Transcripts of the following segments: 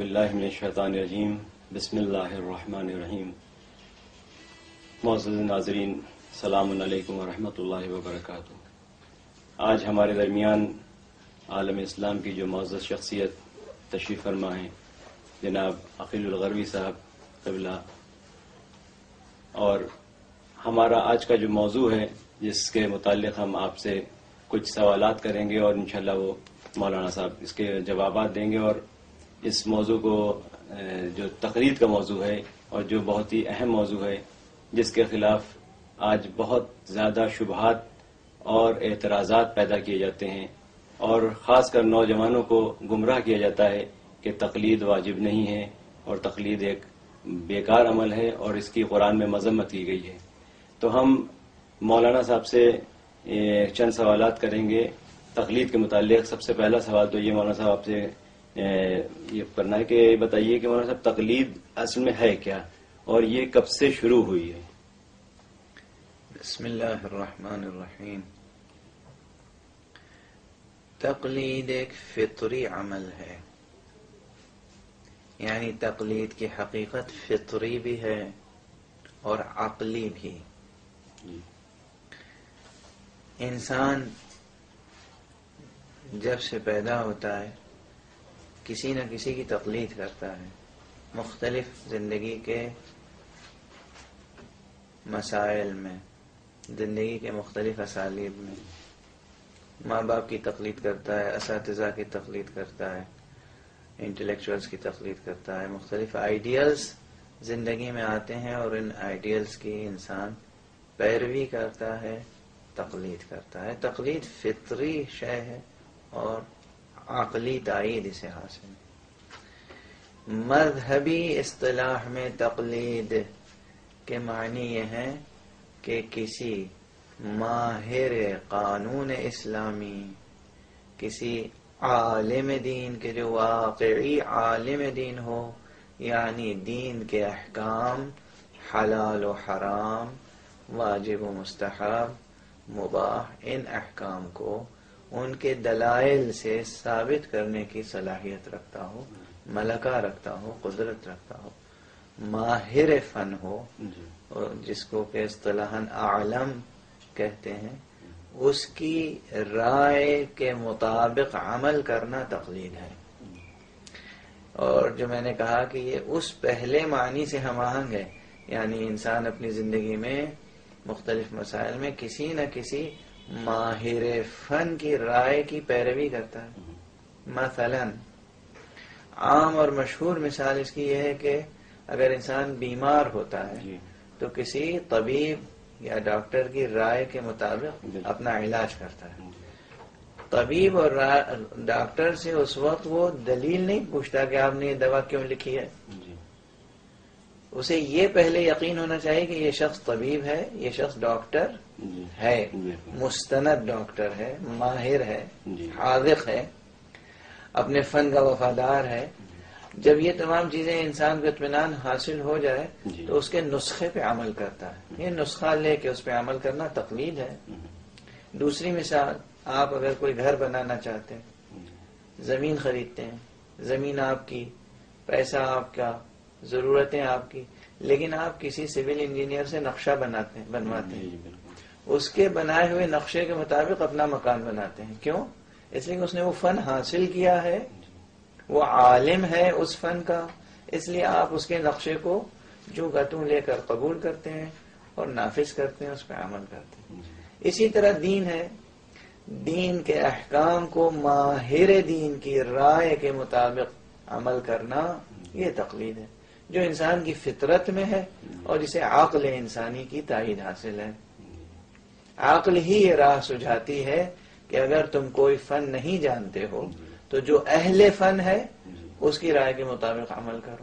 باللہ من الشیطان الرجیم بسم اللہ الرحمن الرحیم. معزز ناظرین، السلام علیکم ورحمۃ اللہ وبرکاتہ. آج ہمارے درمیان عالم اسلام کی جو معزز شخصیت تشریف فرما ہیں جناب عقیل الغروی صاحب قبلہ، اور ہمارا آج کا جو موضوع ہے جس کے متعلق ہم آپ سے کچھ سوالات کریں گے اور انشاءاللہ وہ مولانا صاحب اس کے جوابات دیں گے. اور اس موضوع کو جو تقلید کا موضوع ہے اور جو بہت ہی اہم موضوع ہے جس کے خلاف آج بہت زیادہ شبہات اور اعتراضات پیدا کیے جاتے ہیں اور خاص کر نوجوانوں کو گمراہ کیا جاتا ہے کہ تقلید واجب نہیں ہے اور تقلید ایک بیکار عمل ہے اور اس کی قرآن میں مذمت کی گئی ہے. تو ہم مولانا صاحب سے چند سوالات کریں گے تقلید کے متعلق. سب سے پہلا سوال تو یہ مولانا صاحب آپ سے یہ کرنا ہے کہ بتائیے کہ مولانا صاحب تقلید اصل میں ہے کیا اور یہ کب سے شروع ہوئی ہے؟ بسم اللہ الرحمن الرحیم. تقلید ایک فطری عمل ہے، یعنی تقلید کی حقیقت فطری بھی ہے اور عقلی بھی. انسان جب سے پیدا ہوتا ہے کسی نہ کسی کی تقلید کرتا ہے، مختلف زندگی کے مسائل میں، زندگی کے مختلف اسالیب میں. ماں باپ کی تقلید کرتا ہے، اساتذہ کی تقلید کرتا ہے، انٹلیکچوئلز کی تقلید کرتا ہے. مختلف آئیڈیلز زندگی میں آتے ہیں اور ان آئیڈیلز کی انسان پیروی کرتا ہے، تقلید کرتا ہے. تقلید فطری شے ہے اور عقلی تائید اسے حاصل ہے. مذہبی اصطلاح میں تقلید کے معنی یہ ہیں کہ کسی ماہر قانون اسلامی، کسی عالم دین کے جو واقعی عالم دین ہو، یعنی دین کے احکام، حلال و حرام، واجب و مستحب، مباح، ان احکام کو ان کے دلائل سے ثابت کرنے کی صلاحیت رکھتا ہو، ملکہ رکھتا ہو، قدرت رکھتا ہو، ماہر فن ہو، جس کو کہ اصطلاحاً عالم کہتے ہیں، اس کی رائے کے مطابق عمل کرنا تقلید ہے. اور جو میں نے کہا کہ یہ اس پہلے معنی سے ہم آہنگ ہے، یعنی انسان اپنی زندگی میں مختلف مسائل میں کسی نہ کسی ماہر فن کی رائے کی پیروی کرتا ہے. مثلا عام اور مشہور مثال اس کی یہ ہے کہ اگر انسان بیمار ہوتا ہے تو کسی طبیب یا ڈاکٹر کی رائے کے مطابق اپنا علاج کرتا ہے. طبیب اور ڈاکٹر سے اس وقت وہ دلیل نہیں پوچھتا کہ آپ نے یہ دوا کیوں لکھی ہے. اسے یہ پہلے یقین ہونا چاہیے کہ یہ شخص طبیب ہے، یہ شخص ڈاکٹر ہے، مستند ڈاکٹر ہے، ماہر ہے، حاذق ہے، اپنے فن کا وفادار ہے. جب یہ تمام چیزیں انسان کو اطمینان حاصل ہو جائے تو اس کے نسخے پہ عمل کرتا ہے. یہ نسخہ لے کے اس پہ عمل کرنا تقلید ہے. دوسری مثال، آپ اگر کوئی گھر بنانا چاہتے ہیں، زمین خریدتے ہیں، زمین آپ کی، پیسہ آپ کا، ضرورتیں آپ کی، لیکن آپ کسی سول انجینئر سے نقشہ بنواتے ہیں، اس کے بنائے ہوئے نقشے کے مطابق اپنا مکان بناتے ہیں. کیوں؟ اس لیے کہ اس نے وہ فن حاصل کیا ہے، وہ عالم ہے اس فن کا، اس لیے آپ اس کے نقشے کو جو گتوں لے کر قبول کرتے ہیں اور نافذ کرتے ہیں، اس پہ عمل کرتے ہیں. اسی طرح دین ہے، دین کے احکام کو ماہر دین کی رائے کے مطابق عمل کرنا یہ تقلید ہے جو انسان کی فطرت میں ہے اور جسے عقل انسانی کی تائید حاصل ہے. عقل ہی یہ راہ سجھاتی ہے کہ اگر تم کوئی فن نہیں جانتے ہو تو جو اہل فن ہے اس کی رائے کے مطابق عمل کرو.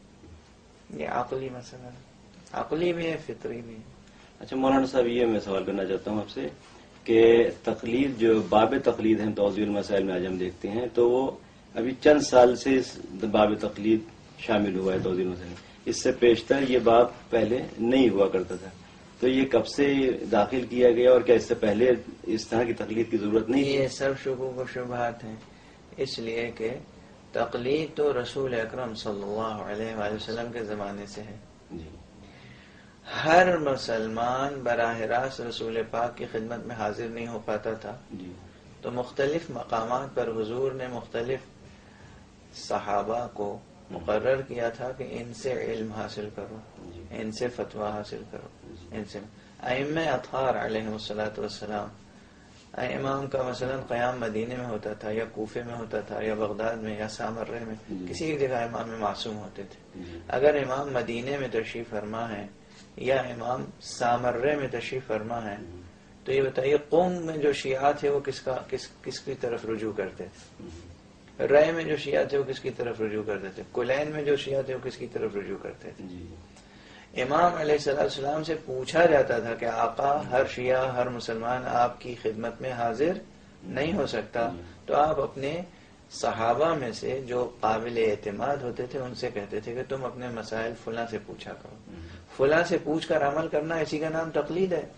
یہ عقلی مسئلہ ہے، عقلی بھی ہے، فطری بھی ہے. اچھا مولانا صاحب، یہ میں سوال کرنا چاہتا ہوں آپ سے کہ تقلید جو باب تقلید ہیں توضیح المسائل میں آج ہم دیکھتے ہیں تو وہ ابھی چند سال سے اس باب تقلید شامل ہوا ہے توضیح المسائل. اس سے پیشتر یہ باب پہلے نہیں ہوا کرتا تھا، تو یہ کب سے داخل کیا گیا اور کیا اس سے پہلے اس طرح کی تقلید کی ضرورت نہیں؟ یہ سب شکوک و شبہات ہیں، اس لیے کہ تقلید تو رسول اکرم صلی اللہ علیہ وآلہ وسلم کے زمانے سے ہے. جی ہر مسلمان براہ راست رسول پاک کی خدمت میں حاضر نہیں ہو پاتا تھا. جی تو مختلف مقامات پر حضور نے مختلف صحابہ کو مقرر کیا تھا کہ ان سے علم حاصل کرو، جی ان سے فتویٰ حاصل کرو، ان سے ائمہ اطہار علیہ الصلوۃ والسلام. امام کا مثلا قیام مدینے میں ہوتا تھا یا کوفے میں ہوتا تھا یا بغداد میں یا سامرے میں، کسی ایک جگہ امام معصوم ہوتے تھے. اگر امام مدینے میں تشریف فرما ہے یا امام سامرے میں تشریف فرما ہے تو یہ بتائیے قوم میں جو شیعہ تھے وہ کس کی طرف رجوع کرتے تھے؟ رائے میں جو شیعہ تھے وہ کس کی طرف رجوع کرتے تھے؟ کلین میں جو شیعہ تھے وہ کس کی طرف رجوع کرتے تھے؟ امام علیہ السلام سے پوچھا جاتا تھا کہ آقا ہر شیعہ ہر مسلمان آپ کی خدمت میں حاضر نہیں ہو سکتا، تو آپ اپنے صحابہ میں سے جو قابل اعتماد ہوتے تھے ان سے کہتے تھے کہ تم اپنے مسائل فلاں سے پوچھا کرو. فلاں سے پوچھ کر عمل کرنا، اسی کا نام تقلید ہے.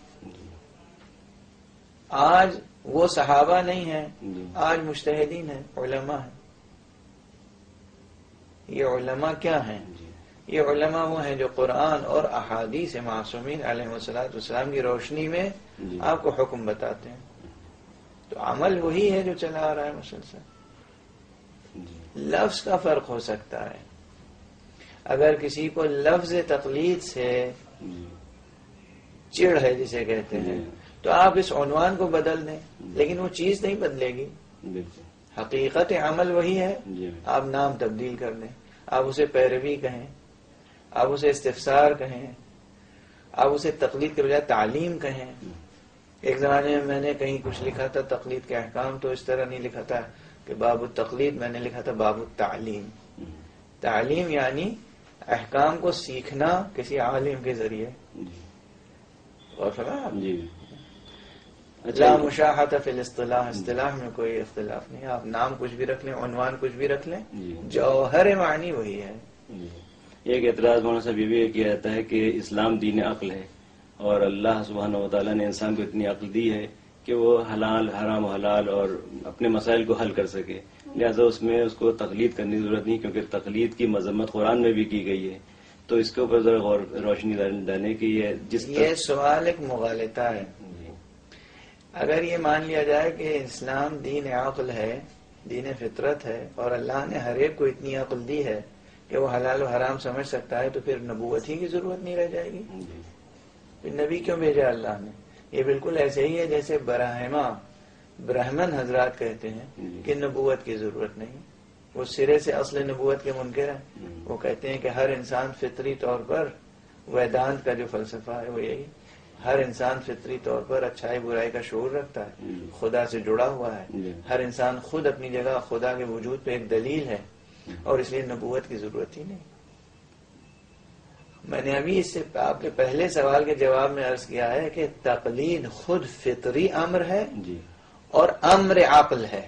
آج وہ صحابہ نہیں ہیں، آج مجتہدین ہیں، علماء ہیں. یہ علماء کیا ہیں؟ یہ علماء وہ ہیں جو قرآن اور احادیث معصومین علیہ السلام کی روشنی میں آپ کو حکم بتاتے ہیں. تو عمل وہی ہے جو چلا آ رہا ہے مسلسل. لفظ کا فرق ہو سکتا ہے. اگر کسی کو لفظ تقلید سے چڑ ہے جسے کہتے ہیں تو آپ اس عنوان کو بدل دیں، لیکن وہ چیز نہیں بدلے گی. حقیقت عمل وہی ہے. آپ نام تبدیل کر دیں، آپ اسے پیروی کہیں، آپ اسے استفسار کہیں، آپ اسے تقلید کے بجائے تعلیم کہیں. ایک زمانے میں میں نے کہیں کچھ لکھا تھا تقلید کے احکام، تو اس طرح نہیں لکھا تھا کہ باب التقلید، میں نے لکھا تھا باب التعلیم. تعلیم یعنی احکام کو سیکھنا کسی عالم کے ذریعے. اور لا مشاحۃ فی الاصطلاح، اصطلاح میں کوئی اختلاف نہیں. آپ نام کچھ بھی رکھ لیں، عنوان کچھ بھی رکھ لیں، جوہر معنی وہی ہے. ایک اعتراض مولانا صاحب یہ بھی کیا جاتا ہے کہ اسلام دین عقل ہے، اور اللہ سبحانہ و تعالیٰ نے انسان کو اتنی عقل دی ہے کہ وہ حلال حرام و حلال اور اپنے مسائل کو حل کر سکے، لہذا اس میں اس کو تقلید کرنے کی ضرورت نہیں، کیونکہ تقلید کی مذمت قرآن میں بھی کی گئی ہے. تو اس کے اوپر ذرا غور روشنی ڈالنے کی یہ سوال ایک مغالطہ ہے. اگر یہ مان لیا جائے کہ اسلام دین عقل ہے، دین فطرت ہے، اور اللہ نے ہر ایک کو اتنی عقل دی ہے کہ وہ حلال و حرام سمجھ سکتا ہے، تو پھر نبوت ہی کی ضرورت نہیں رہ جائے گی. پھر نبی کیوں بھیجا اللہ نے؟ یہ بالکل ایسے ہی ہے جیسے براہما برہمن حضرات کہتے ہیں کہ نبوت کی ضرورت نہیں. وہ سرے سے اصل نبوت کے منکر ہیں. وہ کہتے ہیں کہ ہر انسان فطری طور پر، ویدانت کا جو فلسفہ ہے وہ یہی، ہر انسان فطری طور پر اچھائی برائی کا شعور رکھتا ہے، خدا سے جڑا ہوا ہے. ہر انسان خود اپنی جگہ خدا کے وجود پہ ایک دلیل ہے، اور اس لیے نبوت کی ضرورت ہی نہیں. میں نے ابھی اس سے آپ کے پہلے سوال کے جواب میں عرض کیا ہے کہ تقلید خود فطری امر ہے اور امر عقل ہے.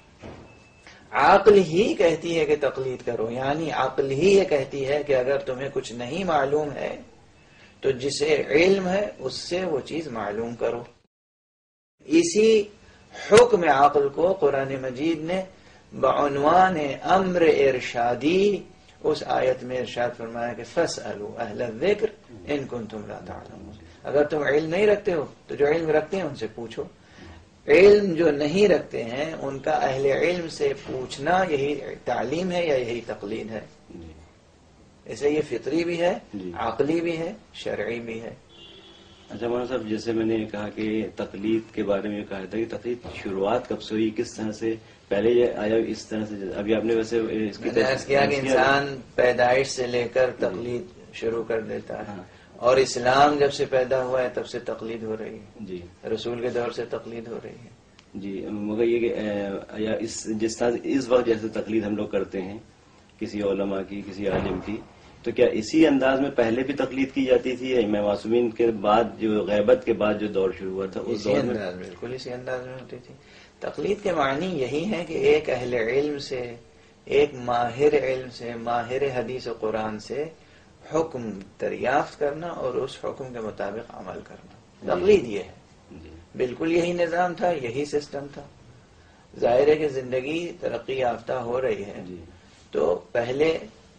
عقل ہی کہتی ہے کہ تقلید کرو، یعنی عقل ہی یہ کہتی ہے کہ اگر تمہیں کچھ نہیں معلوم ہے تو جسے علم ہے اس سے وہ چیز معلوم کرو. اسی حکم عقل کو قرآن مجید نے بعنوان امر ارشادی اس آیت میں ارشاد فرمایا کہ فَاسْأَلُوا أَهْلَ الذِّكْرِ إِن كُنتُمْ لَا تَعْلَمُونَ. اگر تم علم نہیں رکھتے ہو تو جو علم رکھتے ہیں ان سے پوچھو. علم جو نہیں رکھتے ہیں ان کا اہل علم سے پوچھنا یہی تعلیم ہے یا یہی تقلید ہے. اسے یہ فطری بھی ہے، عقلی بھی ہے، شرعی بھی ہے. اچھا مولانا صاحب، جیسے میں نے کہا کہ تقلید کے بارے میں کہا تھا کہ تقلید شروعات کب سے ہوئی، کس طرح سے پہلے یہ آیا اس طرح سے؟ ابھی آپ نے ویسے اس کی کیا کہ انسان پیدائش سے لے کر تقلید شروع کر دیتا ہے، اور اسلام جب سے پیدا ہوا ہے تب سے تقلید ہو رہی ہے. جی رسول کے دور سے تقلید ہو رہی ہے. جی، مگر یہ کہ جس طرح اس وقت جیسے تقلید ہم لوگ کرتے ہیں کسی علماء کی، کسی عالم کی، تو کیا اسی انداز میں پہلے بھی تقلید کی جاتی تھی؟ امام معصومین کے بعد جو غیبت کے بعد جو دور شروع ہوا تھا اس دور میں بالکل اسی انداز میں ہوتی تھی. تقلید کے معنی یہی ہے کہ ایک اہل علم سے، ایک ماہر علم سے، ماہر حدیث و قرآن سے حکم دریافت کرنا اور اس حکم کے مطابق عمل کرنا. تقلید یہ ہے. بالکل یہی نظام تھا، یہی سسٹم تھا. ظاہر ہے کہ زندگی ترقی یافتہ ہو رہی ہے جی تو پہلے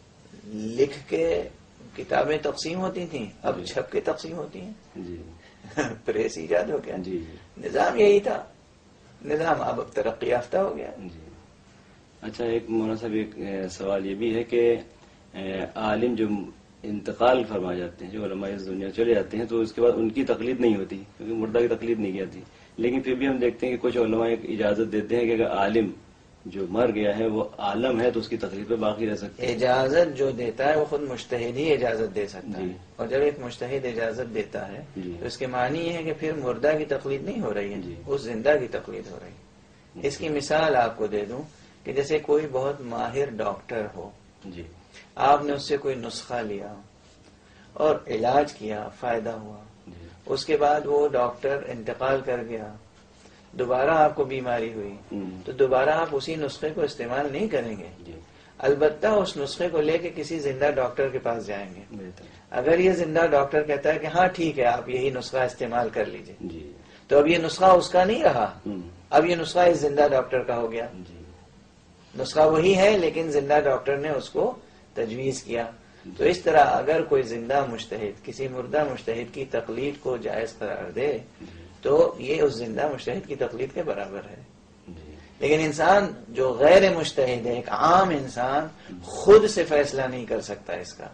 لکھ کے کتابیں تقسیم ہوتی تھیں، اب جی چھپ کے تقسیم ہوتی ہیں. جی پریس ایجاد ہو گیا. جی نظام یہی تھا، نظام اب ترقی یافتہ ہو گیا. جی. اچھا، ایک مولانا صاحب ایک سوال یہ بھی ہے کہ عالم جو انتقال فرما جاتے ہیں، جو علماء اس دنیا چلے جاتے ہیں، تو اس کے بعد ان کی تقلید نہیں ہوتی کیونکہ مردہ کی تقلید نہیں کی جاتی، لیکن پھر بھی ہم دیکھتے ہیں کہ کچھ علماء ایک اجازت دیتے ہیں کہ اگر عالم جو مر گیا ہے وہ عالم ہے تو اس کی تقلید پہ باقی رہ سکتے ہیں. اجازت جو دیتا ہے وہ خود مجتہد ہی اجازت دے سکتا جی. ہے، اور جب ایک مجتہد اجازت دیتا ہے جی. تو اس کے معنی یہ ہے کہ پھر مردہ کی تقلید نہیں ہو رہی ہے، جی. اس زندہ کی تقلید ہو رہی ہے. اس کی مثال آپ کو دے دوں کہ جیسے کوئی بہت ماہر ڈاکٹر ہو، جی آپ نے اس سے کوئی نسخہ لیا اور علاج کیا، فائدہ ہوا، جی اس کے بعد وہ ڈاکٹر انتقال کر گیا، دوبارہ آپ کو بیماری ہوئی تو دوبارہ آپ اسی نسخے کو استعمال نہیں کریں گے، جی البتہ اس نسخے کو لے کے کسی زندہ ڈاکٹر کے پاس جائیں گے. بہتر. اگر یہ زندہ ڈاکٹر کہتا ہے کہ ہاں ٹھیک ہے آپ یہی نسخہ استعمال کر لیجئے، جی تو اب یہ نسخہ اس کا نہیں رہا، اب یہ نسخہ اس زندہ ڈاکٹر کا ہو گیا. جی نسخہ وہی ہے لیکن زندہ ڈاکٹر نے اس کو تجویز کیا. تو اس طرح اگر کوئی زندہ مجتہد کسی مردہ مجتہد کی تقلید کو جائز قرار دے تو یہ اس زندہ مجتہد کی تقلید کے برابر ہے. لیکن انسان جو غیر مجتہد ہے، ایک عام انسان، خود سے فیصلہ نہیں کر سکتا اس کا.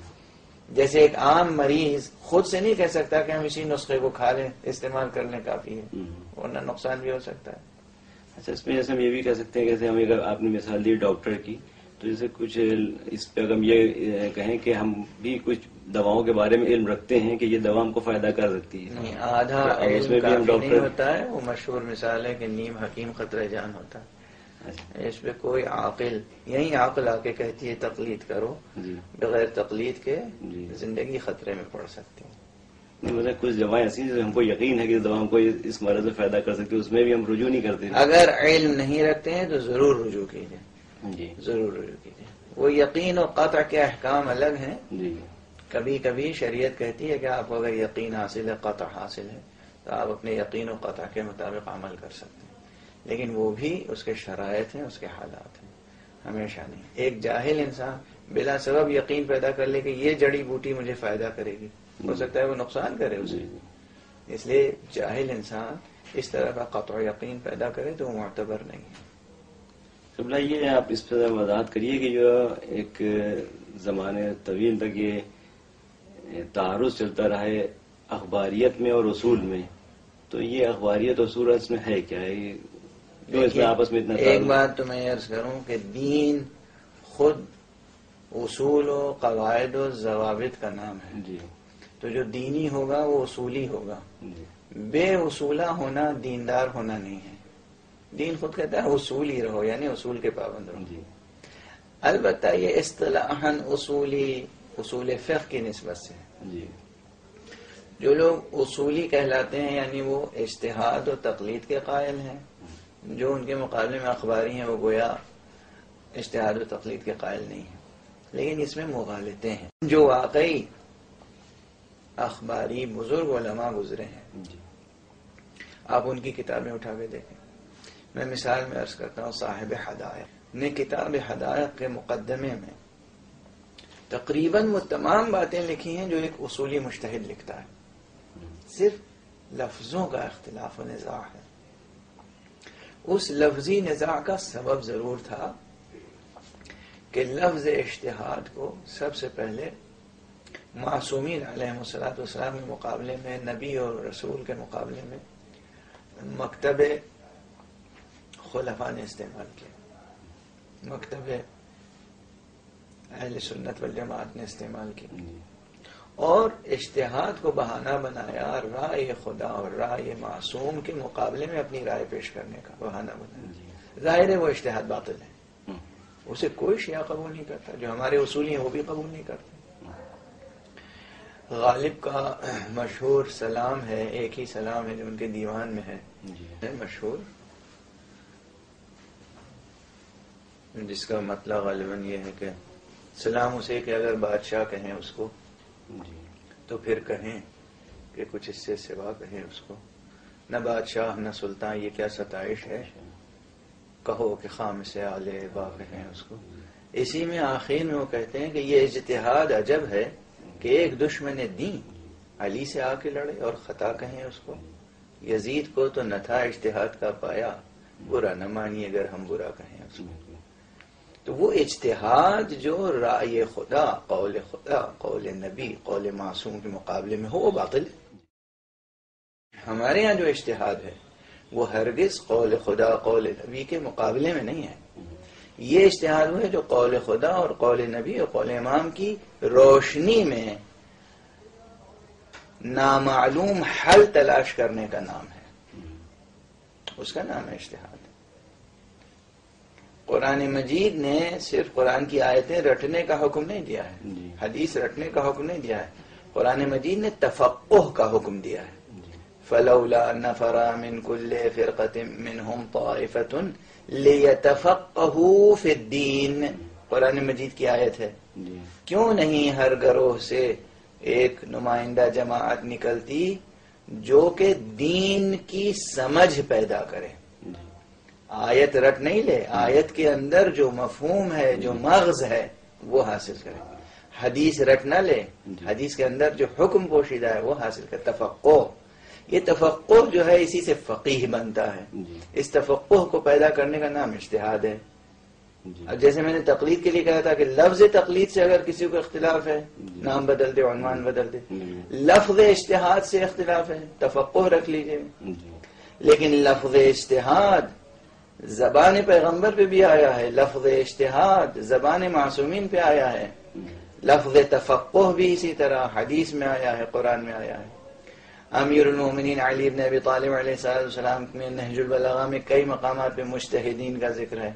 جیسے ایک عام مریض خود سے نہیں کہہ سکتا کہ ہم اسی نسخے کو کھا لیں، استعمال کر لیں کافی ہے، ورنہ نقصان بھی ہو سکتا ہے. اچھا، اس میں جیسے ہم یہ بھی کہہ سکتے ہیں، جیسے ہم اگر آپ نے مثال دی ڈاکٹر کی، تو جیسے کچھ اس پہ اگر ہم یہ کہیں کہ ہم بھی کچھ دواؤں کے بارے میں علم رکھتے ہیں کہ یہ دوا ہم کو فائدہ کر سکتی ہے، نہیں، آدھا تو اب اس علم میں بھی ہم کافی نہیں ڈاکٹر. ہوتا ہے. وہ مشہور مثال ہے کہ نیم حکیم خطرہ جان ہوتا ہے. اس پہ کوئی عاقل، یہی عقل آ کے کہتی ہے تقلید کرو، جی بغیر تقلید کے جی. زندگی خطرے میں پڑ سکتی ہے. نہیں، مطلب کچھ دوائیں ایسی ہیں جو ہم کو یقین ہے کہ دوا ہم کو اس مرض میں فائدہ کر سکتی ہے، اس میں بھی ہم رجوع نہیں کرتے. اگر علم نہیں رکھتے ہیں تو ضرور رجوع کیجیے، جی ضرور رجوع کیجیے. وہ یقین و قطع کے احکام الگ ہیں. جی کبھی کبھی شریعت کہتی ہے کہ آپ کو اگر یقین حاصل ہے، قطع حاصل ہے، تو آپ اپنے یقین و قطع کے مطابق عمل کر سکتے ہیں، لیکن وہ بھی اس کے شرائط ہیں، اس کے حالات ہیں، ہمیشہ نہیں. ایک جاہل انسان بلا سبب یقین پیدا کر لے کہ یہ جڑی بوٹی مجھے فائدہ کرے گی، ہو سکتا ہے وہ نقصان کرے اسے. اس لیے جاہل انسان اس طرح کا قطع یقین پیدا کرے تو وہ معتبر نہیں ہے. قبلہ یہ آپ اس پہ وضاحت کریے کہ جو ایک زمانے طویل تک یہ تعارض چلتا رہا ہے اخباریت میں اور اصول میں، تو یہ اخباریت اور اصول اس میں ہے کیا ہے؟ کیوں اس میں آپس میں اتنا ایک تعارض؟ بات تو میں عرض کروں کہ دین خود اصول و قواعد و ضوابط کا نام ہے. جی تو جو دینی ہوگا وہ اصولی ہوگا. جی بے اصولہ ہونا دیندار ہونا نہیں ہے. دین خود کہتا ہے اصولی رہو، یعنی اصول کے پابند رہو. جی البتہ یہ اصطلاحاً اصول فقہ کی نسبت سے جی جو لوگ اصولی کہلاتے ہیں یعنی وہ اجتہاد و تقلید کے قائل ہیں، جو ان کے مقابلے میں اخباری ہیں وہ گویا اجتہاد و تقلید کے قائل نہیں ہیں. لیکن اس میں مغالطے ہیں. جو واقعی اخباری بزرگ علماء گزرے ہیں جی آپ ان کی کتابیں اٹھا کے دیکھیں. میں مثال میں عرض کرتا ہوں، صاحب حدائق نے کتاب حدائق کے مقدمے میں تقریباً وہ تمام باتیں لکھی ہیں جو ایک اصولی مجتہد لکھتا ہے، صرف لفظوں کا اختلاف و نزاع ہے. اس لفظی نزاع کا سبب ضرور تھا کہ لفظ اجتہاد کو سب سے پہلے معصومین علیہ الصلوۃ والسلام کے مقابلے میں، نبی اور رسول کے مقابلے میں مکتب خلفاء نے استعمال کیا، مکتب اہل سنت والجماعت نے استعمال کیا، اور اجتہاد کو بہانہ بنایا رائے خدا اور رائے معصوم کے مقابلے میں اپنی رائے پیش کرنے کا بہانہ بنایا. ظاہر ہے وہ اجتہاد باطل ہے، اسے کوئی شیعہ قبول نہیں کرتا. جو ہمارے اصولی ہیں وہ بھی قبول نہیں کرتے. غالب کا مشہور سلام ہے، ایک ہی سلام ہے جو ان کے دیوان میں ہے مشہور، جس کا مطلب غالباً یہ ہے کہ سلام اسے کہ اگر بادشاہ کہیں اس کو تو پھر کہیں کہ کچھ اس سے سوا کہیں اس کو، نہ بادشاہ نہ سلطان، یہ کیا ستائش ہے. کہو کہ خامس علی واقع ہیں اس کو. اسی میں آخر میں وہ کہتے ہیں کہ یہ اجتہاد عجب ہے کہ ایک دشمن دین علی سے آ کے لڑے اور خطا کہیں اس کو. یزید کو تو نہ تھا اجتہاد کا پایا، برا نہ مانیے اگر ہم برا کہیں اس کو. تو وہ اجتہاد جو رائے خدا، قول نبی، قول معصوم کے مقابلے میں ہو وہ باطل ہے. ہمارے ہاں جو اجتہاد ہے وہ ہرگز قول خدا، قول نبی کے مقابلے میں نہیں ہے. یہ اجتہاد ہے جو قول خدا اور قول نبی اور قول امام کی روشنی میں نامعلوم حل تلاش کرنے کا نام ہے، اس کا نام ہے اجتہاد. قرآن مجید نے صرف قرآن کی آیتیں رٹنے کا حکم نہیں دیا ہے، حدیث رٹنے کا حکم نہیں دیا ہے. قرآن مجید نے تفقہ کا حکم دیا ہے. فلولا نفر من كل فرقة منهم طائفة ليتفقهوا في الدين، قرآن مجید کی آیت ہے. کیوں نہیں ہر گروہ سے ایک نمائندہ جماعت نکلتی جو کہ دین کی سمجھ پیدا کرے. آیت رٹ نہیں لے، آیت کے اندر جو مفہوم ہے، جو مغز ہے وہ حاصل کرے. حدیث رٹ نہ لے، حدیث کے اندر جو حکم پوشیدہ ہے وہ حاصل کرے. تفقہ، یہ تفقہ جو ہے اسی سے فقیہ بنتا ہے. اس تفقہ کو پیدا کرنے کا نام اجتہاد ہے. اب جیسے میں نے تقلید کے لیے کہا تھا کہ لفظ تقلید سے اگر کسی کو اختلاف ہے نام بدل دے، عنوان بدل دے. لفظ اجتہاد سے اختلاف ہے، تفقہ رکھ لیجئے. لیکن لفظ اجتہاد زبان پیغمبر پہ بھی آیا ہے، لفظ اجتہاد زبان معصومین پہ آیا ہے. لفظ تفقہ بھی اسی طرح حدیث میں آیا ہے، قرآن میں آیا ہے. امیر المومنین علی بن ابی طالب علیہ السلام میں نہج البلاغہ میں کئی مقامات پہ مجتہدین کا ذکر ہے.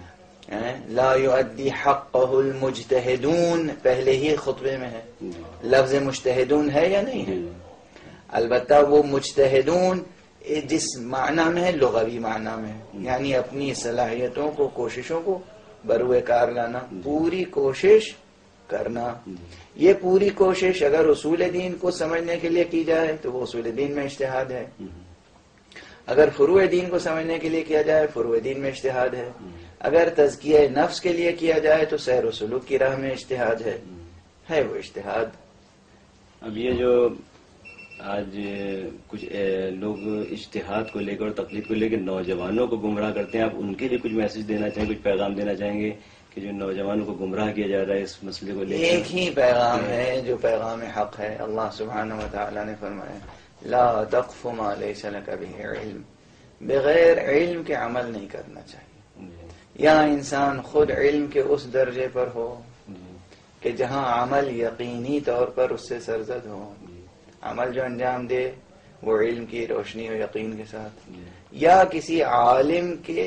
لا یؤدی حقہ المجتہدون پہلے ہی خطبے میں ہے. لفظ مجتہدون ہے یا نہیں ہے؟ البتہ وہ مجتہدون جس معنی میں ہے لغوی معنی میں ہے، یعنی اپنی صلاحیتوں کو، کوششوں کو بروئے کار لانا، پوری کوشش کرنا. یہ پوری کوشش اگر اصول دین کو سمجھنے کے لیے کی جائے تو وہ اصول دین میں اجتہاد ہے. اگر فروع دین کو سمجھنے کے لیے کیا جائے فروع دین میں اجتہاد ہے. اگر تزکیہ نفس کے لیے کیا جائے تو سیر و سلوک کی راہ میں اجتہاد ہے وہ اجتہاد. اب یہ جو آج کچھ لوگ اجتہاد کو لے کر اور تقلید کو لے کر نوجوانوں کو گمراہ کرتے ہیں، آپ ان کے لیے کچھ میسج دینا چاہیں، کچھ پیغام دینا چاہیں گے کہ جو نوجوانوں کو گمراہ کیا جا رہا ہے اس مسئلے کو لے کر؟ ایک ہی پیغام ہے جو پیغام حق ہے. اللہ سبحانہ و تعالی نے فرمایا لا تقف ما لیس لک بہ علم، بغیر علم کے عمل نہیں کرنا چاہیے. یا انسان خود علم کے اس درجے پر ہو کہ جہاں عمل یقینی طور پر اس سے سرزد ہو، عمل جو انجام دے وہ علم کی روشنی و یقین کے ساتھ، یا کسی عالم کے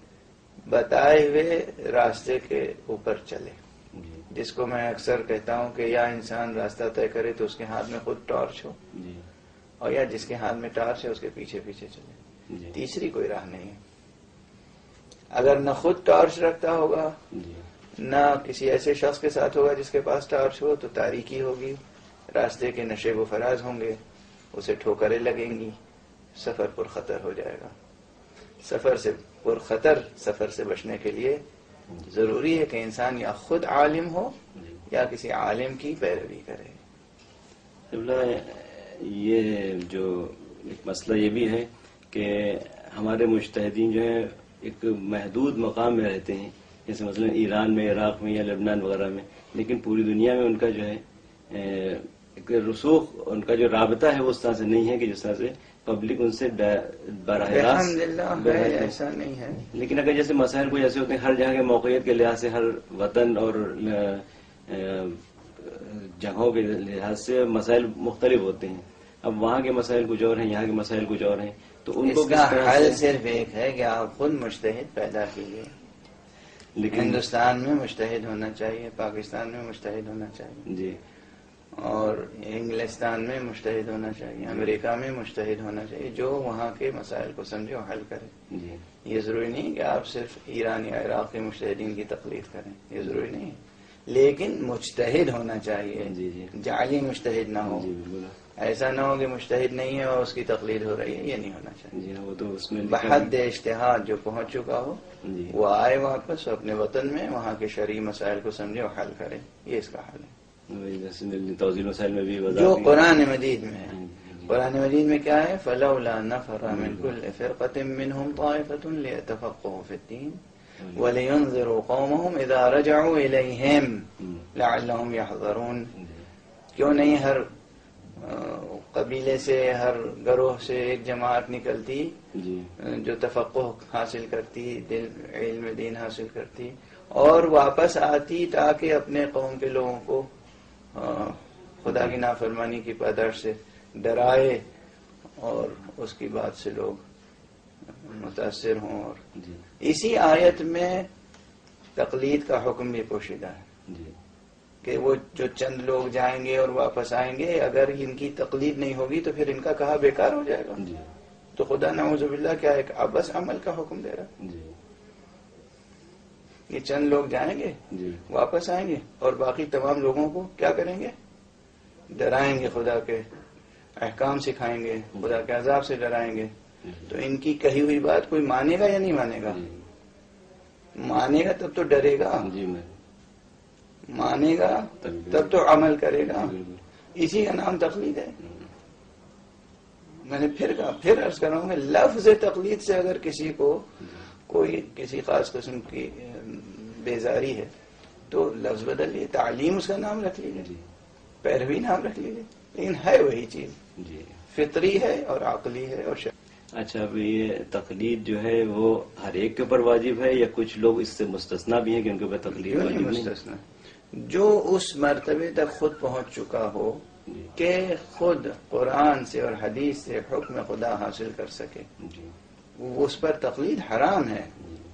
بتائے ہوئے راستے کے اوپر چلے. جس کو میں اکثر کہتا ہوں کہ یا انسان راستہ طے کرے تو اس کے ہاتھ میں خود ٹارچ ہو، اور یا جس کے ہاتھ میں ٹارچ ہے اس کے پیچھے پیچھے چلے. تیسری کوئی راہ نہیں ہے. اگر نہ خود ٹارچ رکھتا ہوگا نہ کسی ایسے شخص کے ساتھ ہوگا جس کے پاس ٹارچ ہو تو تاریکی ہوگی، راستے کے نشیب و فراز ہوں گے، اسے ٹھوکریں لگیں گی، سفر پر خطر ہو جائے گا. سفر سے بچنے کے لیے ضروری ہے کہ انسان یا خود عالم ہو یا کسی عالم کی پیروی کرے. یہ جو ایک مسئلہ یہ بھی ہے کہ ہمارے مجتہدین جو ہیں ایک محدود مقام میں رہتے ہیں، جیسے مثلا ایران میں، عراق میں یا لبنان وغیرہ میں، لیکن پوری دنیا میں ان کا جو ہے ایک رسوخ، ان کا جو رابطہ ہے وہ اس طرح سے نہیں ہے کہ جس طرح سے پبلک ان سے براہ راست. ایسا نہیں ہے. لیکن اگر جیسے مسائل کو جیسے ہوتے ہیں ہر جگہ کے موقعیت کے لحاظ سے، ہر وطن اور جگہوں کے لحاظ سے مسائل مختلف ہوتے ہیں. اب وہاں کے مسائل کچھ اور ہیں، یہاں کے مسائل کچھ اور ہیں، تو ان کو اس کا حل صرف ایک ہے کہ آپ خود مجتہد پیدا کیجیے. لیکن ہندوستان میں مجتہد ہونا چاہیے، پاکستان میں مجتہد ہونا چاہیے، جی، اور انگلستان میں مجتہد ہونا چاہیے، امریکہ میں مجتہد ہونا چاہیے جو وہاں کے مسائل کو سمجھے اور حل کرے. جی، یہ ضروری نہیں کہ آپ صرف ایران یا عراق کے مجتہدین کی تقلید کریں، یہ ضروری نہیں ہے. لیکن مجتہد ہونا چاہیے، جی جی جعلی مجتہد نہ ہو. جی بالکل. ایسا نہ ہو کہ مجتہد نہیں ہے اور اس کی تقلید ہو رہی ہے، یہ نہیں ہونا چاہیے. جی ہاں وہ تو اس میں بحد اجتہاد جو پہنچ چکا ہو جی وہ آئے واپس اپنے وطن میں، وہاں کے شرعی مسائل کو سمجھے اور حل کرے. یہ اس کا حل ہے جیسے توضیح مسائل میں بھی جو وضاحت قرآن مجید میں ہے. جی قرآن مجید میں کیا ہے؟ فلولا نفر من كل فرقة منهم طائفة ليتفقهوا في الدين ولينذروا قومهم اذا رجعوا اليهم لعلهم يحذرون. کیوں نہیں ہر قبیلے سے، ہر گروہ سے ایک جماعت نکلتی جی جو تفقہ حاصل کرتی، علم دین حاصل کرتی اور واپس آتی تاکہ اپنے قوم کے لوگوں کو خدا کی نافرمانی کی پاداش سے ڈرائے اور اس کی بات سے لوگ متاثر ہوں. اور جی اسی آیت میں تقلید کا حکم بھی پوشیدہ ہے جی کہ وہ جو چند لوگ جائیں گے اور واپس آئیں گے، اگر ان کی تقلید نہیں ہوگی تو پھر ان کا کہا بیکار ہو جائے گا. جی تو خدا نعوذ باللہ کیا ایک عبث عمل کا حکم دے رہا ہے. جی یہ چند لوگ جائیں گے، جی واپس آئیں گے اور باقی تمام لوگوں کو کیا کریں گے؟ ڈرائیں گے، خدا کے احکام سکھائیں گے، خدا کے عذاب سے ڈرائیں گے. تو ان کی کہی ہوئی بات کوئی مانے گا یا نہیں مانے گا؟ مانے گا تب تو ڈرے گا، جی میں مانے گا تب تو عمل کرے گا. بالکل. اسی کا نام تقلید ہے. میں نے پھر عرض کر رہا ہوں کہ لفظ تقلید سے اگر کسی کو کوئی کسی خاص قسم کی بیزاری ہے تو لفظ بدل لیے، تعلیم اس کا نام رکھ لیجیے، جی پیروی نام رکھ لیجیے، لیکن ہے وہی چیز، جی فطری ہے اور عقلی ہے اور اچھا. اب یہ تقلید جو ہے وہ ہر ایک کے اوپر واجب ہے یا کچھ لوگ اس سے مستثنا بھی ہیں کہ ان کے اوپر تقلید کیوں نہیں واجب نہیں؟ مستثنا؟ جو اس مرتبے تک خود پہنچ چکا ہو جی کہ خود قرآن سے اور حدیث سے حکم خدا حاصل کر سکے، جی اس پر تقلید حرام ہے.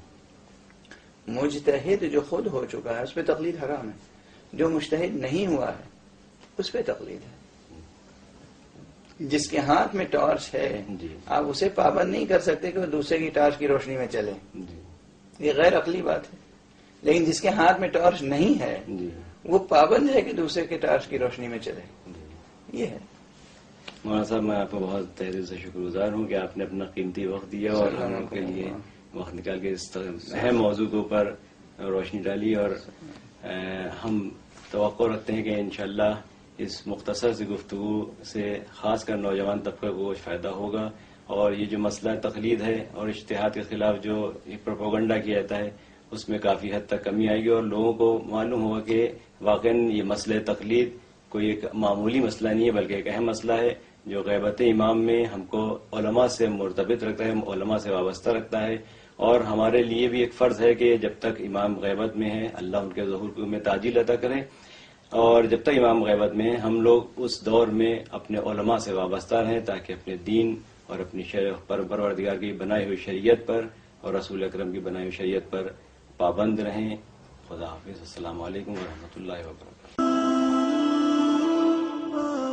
مجتہد جو خود ہو چکا ہے اس پہ تقلید حرام ہے. جو مجتہد نہیں ہوا ہے اس پہ تقلید ہے. جس کے ہاتھ میں ٹارچ ہے جی آپ اسے پابند نہیں کر سکتے کہ وہ دوسرے کی ٹارچ کی روشنی میں چلے، جی یہ غیر عقلی بات ہے. لیکن جس کے ہاتھ میں ٹارچ نہیں ہے جی وہ پابند ہے کہ دوسرے کے ٹارچ کی روشنی میں چلے. یہ ہے. مولانا صاحب میں آپ کو بہت تہہ دل سے شکر گزار ہوں کہ آپ نے اپنا قیمتی وقت دیا اور ہم لوگوں کے لیے وقت نکال کے اس اہم موضوع کے اوپر روشنی ڈالی. اور ہم توقع رکھتے ہیں کہ انشاءاللہ اس مختصر سی گفتگو سے خاص کر نوجوان طبقے کو کچھ فائدہ ہوگا. اور یہ جو مسئلہ تقلید ہے اور اجتہاد کے خلاف جو پروپیگنڈا کیا جاتا ہے اس میں کافی حد تک کمی آئے گی اور لوگوں کو معلوم ہوگا کہ واقعاً یہ مسئلہ تقلید کوئی ایک معمولی مسئلہ نہیں ہے بلکہ ایک اہم مسئلہ ہے جو غیبت امام میں ہم کو علماء سے مرتبط رکھتا ہے، علماء سے وابستہ رکھتا ہے. اور ہمارے لیے بھی ایک فرض ہے کہ جب تک امام غیبت میں ہے اللہ ان کے ظہور میں تعجیل عطا کرے، اور جب تک امام غیبت میں ہیں ہم لوگ اس دور میں اپنے علماء سے وابستہ رہیں تاکہ اپنے دین اور اپنی پروردگار کی بنائی ہوئی شریعت پر اور رسول اکرم کی بنائی ہوئی شریعت پر پابند رہیں. خدا حافظ. السلام علیکم ورحمۃ اللہ وبرکاتہ.